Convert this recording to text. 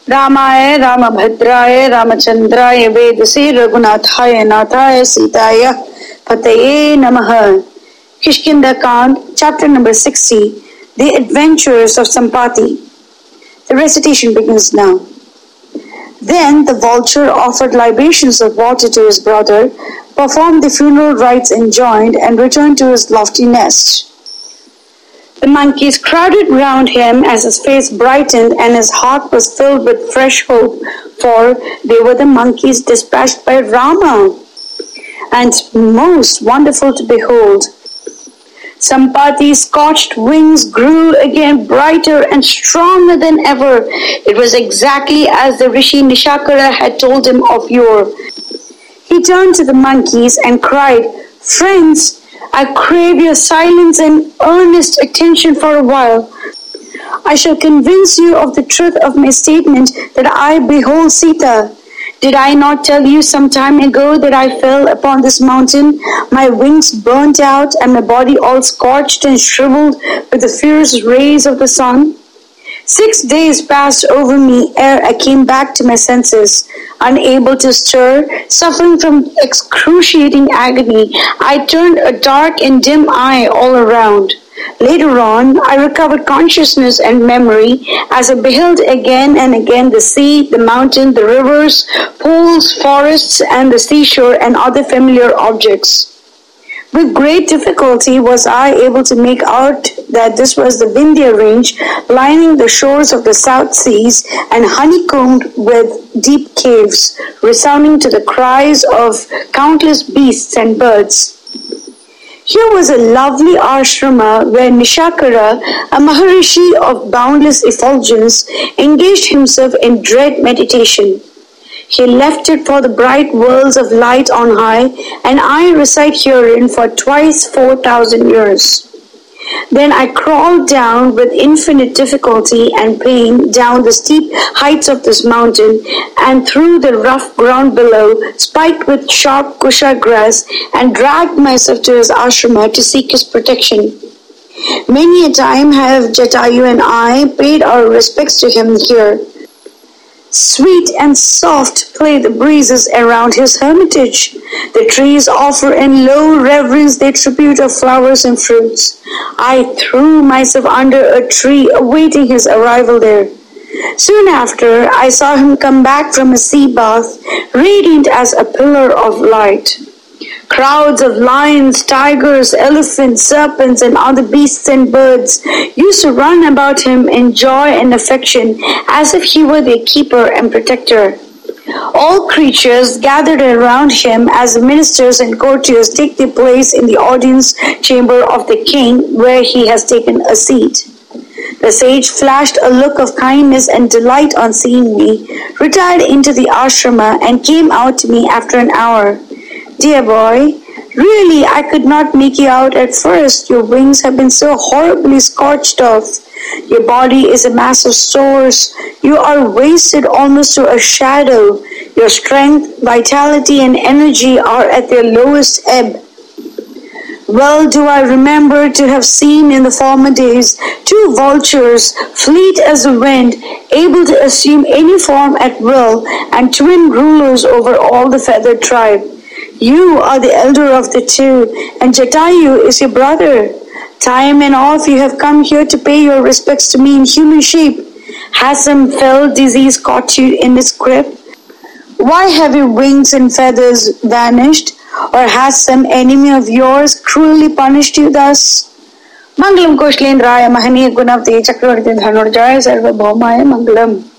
रामाय रामभद्राय रामचंद्राय वेदसे रघुनाथाय नाथाय सीताय पतये नमः. Kishkinda Kand, chapter number 60, The Adventures of Sampati. The recitation begins now. Then the vulture offered libations of water to his brother, performed the funeral rites enjoined, and returned to his lofty nest. The monkeys crowded round him as his face brightened and his heart was filled with fresh hope, for they were the monkeys dispatched by Rama, and most wonderful to behold. Sampati's scorched wings grew again brighter and stronger than ever. It was exactly as the Rishi Nishakara had told him of yore. He turned to the monkeys and cried, "Friends, I crave your silence and earnest attention for a while. I shall convince you of the truth of my statement that I behold Sita. Did I not tell you some time ago that I fell upon this mountain, my wings burnt out and my body all scorched and shriveled with the fierce rays of the sun? 6 days passed over me ere I came back to my senses. Unable to stir, suffering from excruciating agony, I turned a dark and dim eye all around. Later on, I recovered consciousness and memory as I beheld again and again the sea, the mountain, the rivers, pools, forests, and the seashore and other familiar objects. With great difficulty was I able to make out that this was the Vindhya range lining the shores of the South Seas and honeycombed with deep caves, resounding to the cries of countless beasts and birds. Here was a lovely ashrama where Nishakara, a Maharishi of boundless effulgence, engaged himself in dread meditation. He left it for the bright worlds of light on high, and I reside herein for twice 4,000 years. Then I crawled down with infinite difficulty and pain down the steep heights of this mountain and through the rough ground below, spiked with sharp kusha grass, and dragged myself to his ashrama to seek his protection. Many a time have Jatayu and I paid our respects to him here. Sweet and soft play the breezes around his hermitage. The trees offer in low reverence their tribute of flowers and fruits. I threw myself under a tree awaiting his arrival there. Soon after, I saw him come back from a sea bath, radiant as a pillar of light. Crowds of lions, tigers, elephants, serpents, and other beasts and birds used to run about him in joy and affection as if he were their keeper and protector. All creatures gathered around him as the ministers and courtiers take their place in the audience chamber of the king where he has taken a seat. The sage flashed a look of kindness and delight on seeing me, retired into the ashrama, and came out to me after an hour. "Dear boy, really I could not make you out at first. Your wings have been so horribly scorched off. Your body is a mass of sores. You are wasted almost to a shadow. Your strength, vitality, and energy are at their lowest ebb. Well do I remember to have seen in the former days 2 vultures, fleet as the wind, able to assume any form at will, and twin rulers over all the feathered tribe. You are the elder of the 2, and Jatayu is your brother. Time and oft you have come here to pay your respects to me in human shape. Has some fell disease caught you in its grip? Why have your wings and feathers vanished? Or has some enemy of yours cruelly punished you thus?" Mangalam Koshlendraya Mahaniya Gunavate Chakravarti Dhanurjaya Sarvabhaumaya Mangalam.